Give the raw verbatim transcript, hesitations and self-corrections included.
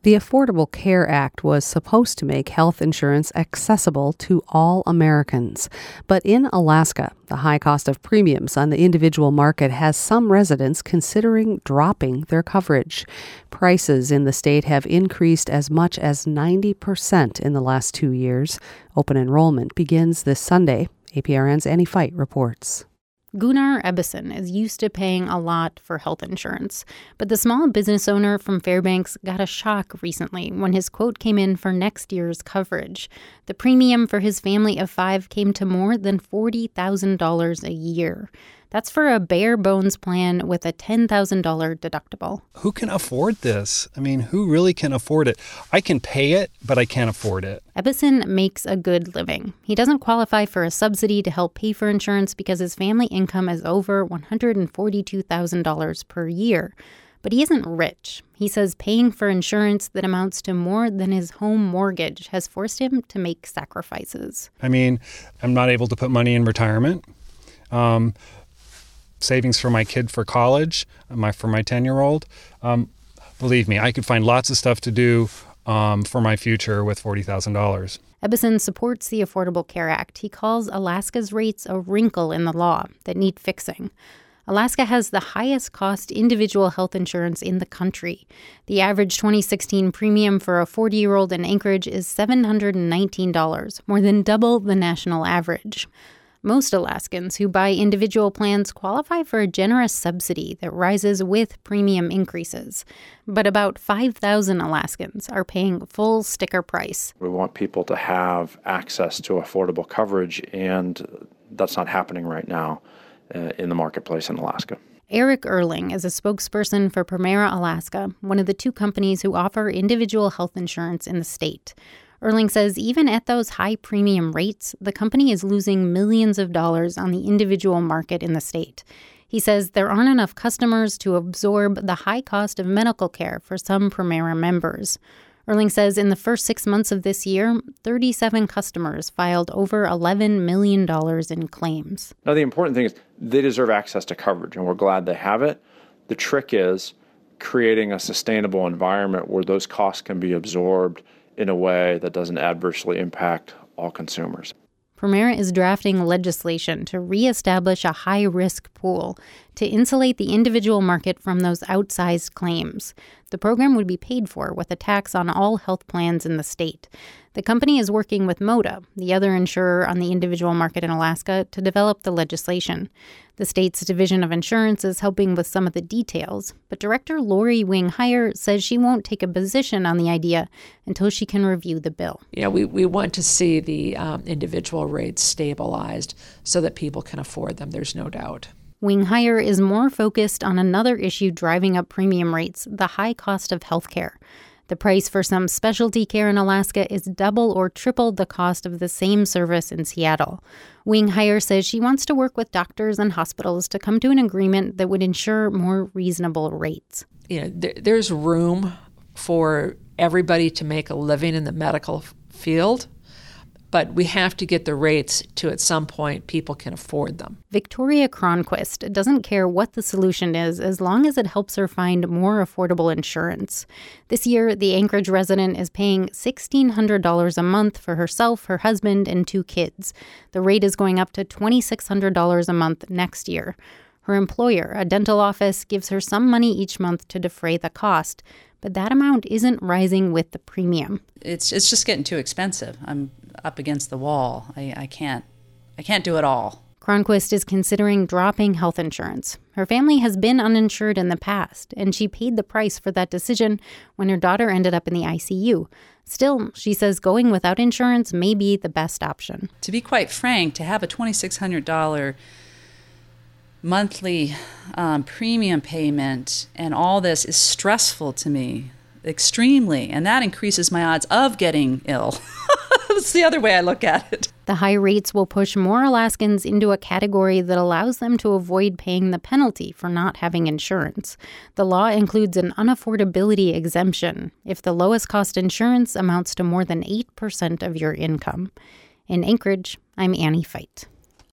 The Affordable Care Act was supposed to make health insurance accessible to all Americans. But in Alaska, the high cost of premiums on the individual market has some residents considering dropping their coverage. Prices in the state have increased as much as ninety percent in the last two years. Open enrollment begins this Sunday. A P R N's Annie Fight reports. Gunnar Ebbesen is used to paying a lot for health insurance, but the small business owner from Fairbanks got a shock recently when his quote came in for next year's coverage. The premium for his family of five came to more than forty thousand dollars a year. That's for a bare-bones plan with a ten thousand dollars deductible. Who can afford this? I mean, who really can afford it? I can pay it, but I can't afford it. Ebbesen makes a good living. He doesn't qualify for a subsidy to help pay for insurance because his family income is over one hundred forty-two thousand dollars per year. But he isn't rich. He says paying for insurance that amounts to more than his home mortgage has forced him to make sacrifices. I mean, I'm not able to put money in retirement. Um... savings for my kid for college, my for my ten-year-old. Um, believe me, I could find lots of stuff to do um, for my future with forty thousand dollars. Ebbesen supports the Affordable Care Act. He calls Alaska's rates a wrinkle in the law that need fixing. Alaska has the highest cost individual health insurance in the country. The average twenty sixteen premium for a forty-year-old in Anchorage is seven hundred nineteen dollars, more than double the national average. Most Alaskans who buy individual plans qualify for a generous subsidy that rises with premium increases. But about five thousand Alaskans are paying full sticker price. We want people to have access to affordable coverage, and that's not happening right now uh, in the marketplace in Alaska. Eric Erling is a spokesperson for Premera Alaska, one of the two companies who offer individual health insurance in the state. Erling says even at those high premium rates, the company is losing millions of dollars on the individual market in the state. He says there aren't enough customers to absorb the high cost of medical care for some Premera members. Erling says in the first six months of this year, thirty-seven customers filed over eleven million dollars in claims. Now, the important thing is they deserve access to coverage, and we're glad they have it. The trick is creating a sustainable environment where those costs can be absorbed in a way that doesn't adversely impact all consumers. Premera is drafting legislation to reestablish a high-risk pool to insulate the individual market from those outsized claims. The program would be paid for with a tax on all health plans in the state. The company is working with MOTA, the other insurer on the individual market in Alaska, to develop the legislation. The state's Division of Insurance is helping with some of the details, but Director Lori Wing-Heyer says she won't take a position on the idea until she can review the bill. You know, we, we want to see the um, individual rates stabilized so that people can afford them, there's no doubt. Wing-Heyer is more focused on another issue driving up premium rates, the high cost of health care. The price for some specialty care in Alaska is double or triple the cost of the same service in Seattle. Wing-Heyer says she wants to work with doctors and hospitals to come to an agreement that would ensure more reasonable rates. You know, there, there's room for everybody to make a living in the medical field, but we have to get the rates to, at some point, people can afford them. Victoria Cronquist doesn't care what the solution is as long as it helps her find more affordable insurance. This year, the Anchorage resident is paying one thousand six hundred dollars a month for herself, her husband, and two kids. The rate is going up to two thousand six hundred dollars a month next year. Her employer, a dental office, gives her some money each month to defray the cost, but that amount isn't rising with the premium. It's it's just getting too expensive. I'm up against the wall. I, I can't I can't do it all. Cronquist is considering dropping health insurance. Her family has been uninsured in the past, and she paid the price for that decision when her daughter ended up in the I C U. Still, she says going without insurance may be the best option. To be quite frank, to have a two thousand six hundred dollars monthly um, premium payment and all this is stressful to me, extremely, and that increases my odds of getting ill. That's the other way I look at it. The high rates will push more Alaskans into a category that allows them to avoid paying the penalty for not having insurance. The law includes an unaffordability exemption if the lowest cost insurance amounts to more than eight percent of your income. In Anchorage, I'm Annie Fight.